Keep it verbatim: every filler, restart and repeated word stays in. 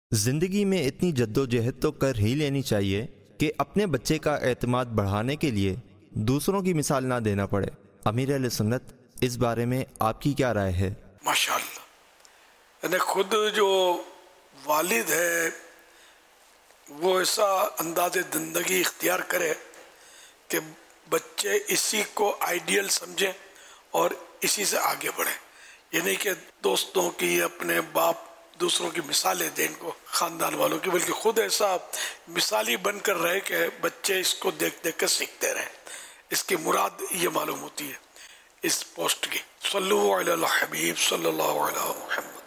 जिंदगी में इतनी जद्दोजहद तो कर ही लेनी चाहिए कि अपने बच्चे का एतमाद बढ़ाने के लिए दूसरों की मिसाल ना देना पड़े। अमीर अहले सुन्नत, इस बारे में आपकी क्या राय है? माशाअल्लाह, यानी खुद जो वालिद है वो ऐसा अंदाज़े ज़िंदगी इख्तियार करे कि बच्चे इसी को आइडियल समझें और इसी से आगे बढ़ें। ये नहीं कि दोस्तों की, अपने बाप, दूसरों की मिसालें दें इनको, ख़ानदान वालों की, बल्कि खुद ऐसा मिसाली बनकर रहे कि बच्चे इसको देख देख कर सीखते रहें। इसकी मुराद ये मालूम होती है इस पोस्ट की। सल्लल्लाहु अलैहि हबीब सल्लल्लाहु अलैहि वसल्लम।